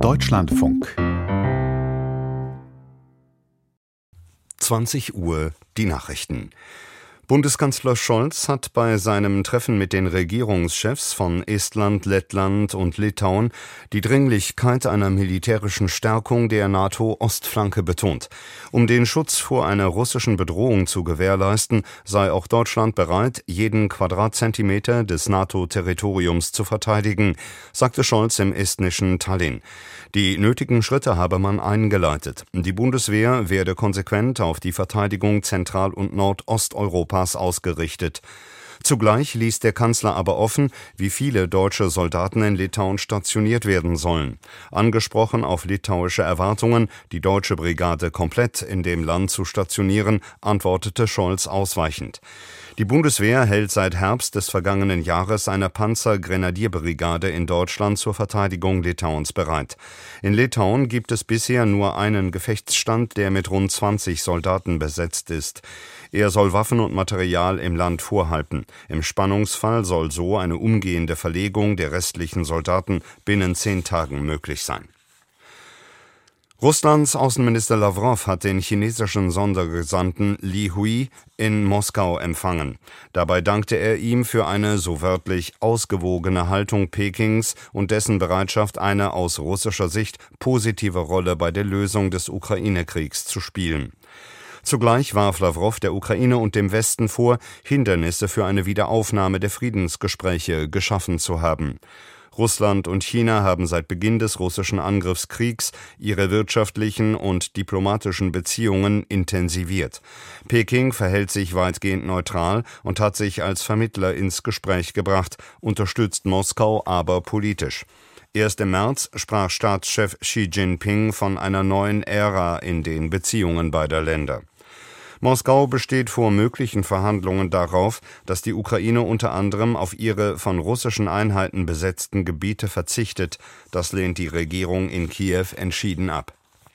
Deutschlandfunk. 20 Uhr die Nachrichten. Bundeskanzler Scholz hat bei seinem Treffen mit den Regierungschefs von Estland, Lettland und Litauen die Dringlichkeit einer militärischen Stärkung der NATO-Ostflanke betont. Um den Schutz vor einer russischen Bedrohung zu gewährleisten, sei auch Deutschland bereit, jeden Quadratzentimeter des NATO-Territoriums zu verteidigen, sagte Scholz im estnischen Tallinn. Die nötigen Schritte habe man eingeleitet. Die Bundeswehr werde konsequent auf die Verteidigung Zentral- und Nordosteuropas ausgerichtet. Zugleich ließ der Kanzler aber offen, wie viele deutsche Soldaten in Litauen stationiert werden sollen. Angesprochen auf litauische Erwartungen, die deutsche Brigade komplett in dem Land zu stationieren, antwortete Scholz ausweichend. Die Bundeswehr hält seit Herbst des vergangenen Jahres eine Panzergrenadierbrigade in Deutschland zur Verteidigung Litauens bereit. In Litauen gibt es bisher nur einen Gefechtsstand, der mit rund 20 Soldaten besetzt ist. Er soll Waffen und Material im Land vorhalten. Im Spannungsfall soll so eine umgehende Verlegung der restlichen Soldaten binnen 10 Tagen möglich sein. Russlands Außenminister Lawrow hat den chinesischen Sondergesandten Li Hui in Moskau empfangen. Dabei dankte er ihm für eine, so wörtlich, ausgewogene Haltung Pekings und dessen Bereitschaft, eine aus russischer Sicht positive Rolle bei der Lösung des Ukraine-Kriegs zu spielen. Zugleich warf Lawrow der Ukraine und dem Westen vor, Hindernisse für eine Wiederaufnahme der Friedensgespräche geschaffen zu haben. Russland und China haben seit Beginn des russischen Angriffskriegs ihre wirtschaftlichen und diplomatischen Beziehungen intensiviert. Peking verhält sich weitgehend neutral und hat sich als Vermittler ins Gespräch gebracht, unterstützt Moskau aber politisch. Erst im März sprach Staatschef Xi Jinping von einer neuen Ära in den Beziehungen beider Länder. Moskau besteht vor möglichen Verhandlungen darauf, dass die Ukraine unter anderem auf ihre von russischen Einheiten besetzten Gebiete verzichtet. Das lehnt die Regierung in Kiew entschieden ab.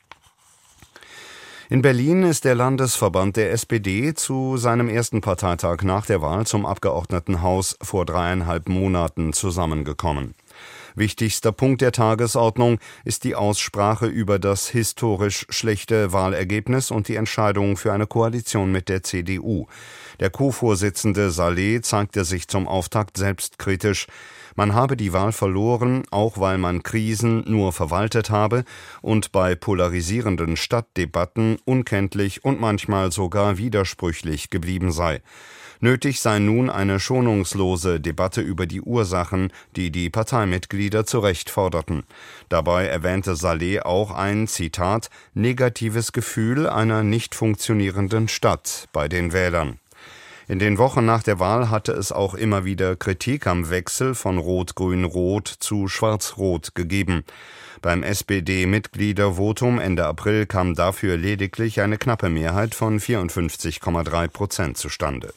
In Berlin ist der Landesverband der SPD zu seinem ersten Parteitag nach der Wahl zum Abgeordnetenhaus vor 3,5 Monaten zusammengekommen. Wichtigster Punkt der Tagesordnung ist die Aussprache über das historisch schlechte Wahlergebnis und die Entscheidung für eine Koalition mit der CDU. Der Co-Vorsitzende Saleh zeigte sich zum Auftakt selbstkritisch. Man habe die Wahl verloren, auch weil man Krisen nur verwaltet habe und bei polarisierenden Stadtdebatten unkenntlich und manchmal sogar widersprüchlich geblieben sei. Nötig sei nun eine schonungslose Debatte über die Ursachen, die die Parteimitglieder zu Recht forderten. Dabei erwähnte Saleh auch ein, Zitat, negatives Gefühl einer nicht funktionierenden Stadt bei den Wählern. In den Wochen nach der Wahl hatte es auch immer wieder Kritik am Wechsel von Rot-Grün-Rot zu Schwarz-Rot gegeben. Beim SPD-Mitgliedervotum Ende April kam dafür lediglich eine knappe Mehrheit von 54,3% zustande.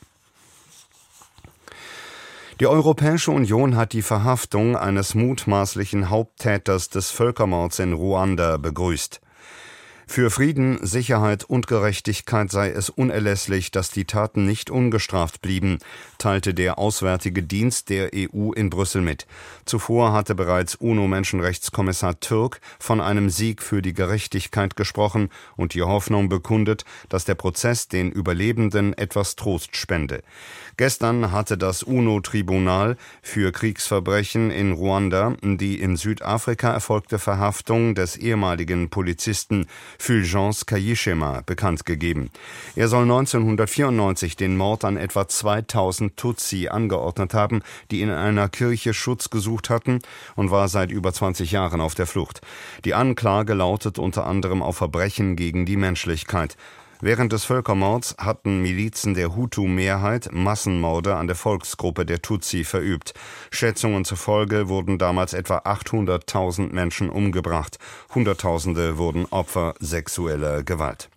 Die Europäische Union hat die Verhaftung eines mutmaßlichen Haupttäters des Völkermords in Ruanda begrüßt. Für Frieden, Sicherheit und Gerechtigkeit sei es unerlässlich, dass die Taten nicht ungestraft blieben, teilte der Auswärtige Dienst der EU in Brüssel mit. Zuvor hatte bereits UNO-Menschenrechtskommissar Türk von einem Sieg für die Gerechtigkeit gesprochen und die Hoffnung bekundet, dass der Prozess den Überlebenden etwas Trost spende. Gestern hatte das UNO-Tribunal für Kriegsverbrechen in Ruanda die in Südafrika erfolgte Verhaftung des ehemaligen Polizisten Fulgence Kayishema bekannt gegeben. Er soll 1994 den Mord an etwa 2000 Tutsi angeordnet haben, die in einer Kirche Schutz gesucht hatten, und war seit über 20 Jahren auf der Flucht. Die Anklage lautet unter anderem auf Verbrechen gegen die Menschlichkeit. Während des Völkermords hatten Milizen der Hutu-Mehrheit Massenmorde an der Volksgruppe der Tutsi verübt. Schätzungen zufolge wurden damals etwa 800.000 Menschen umgebracht. Hunderttausende wurden Opfer sexueller Gewalt.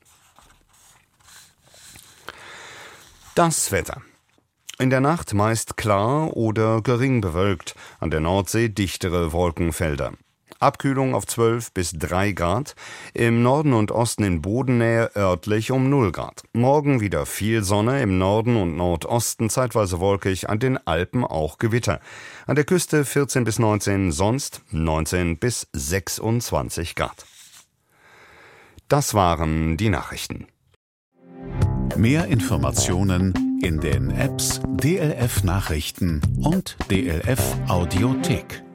Das Wetter. In der Nacht meist klar oder gering bewölkt, an der Nordsee dichtere Wolkenfelder. Abkühlung auf 12 bis 3 Grad, im Norden und Osten in Bodennähe örtlich um 0 Grad. Morgen wieder viel Sonne, im Norden und Nordosten zeitweise wolkig, an den Alpen auch Gewitter. An der Küste 14 bis 19, sonst 19 bis 26 Grad. Das waren die Nachrichten. Mehr Informationen in den Apps DLF Nachrichten und DLF Audiothek.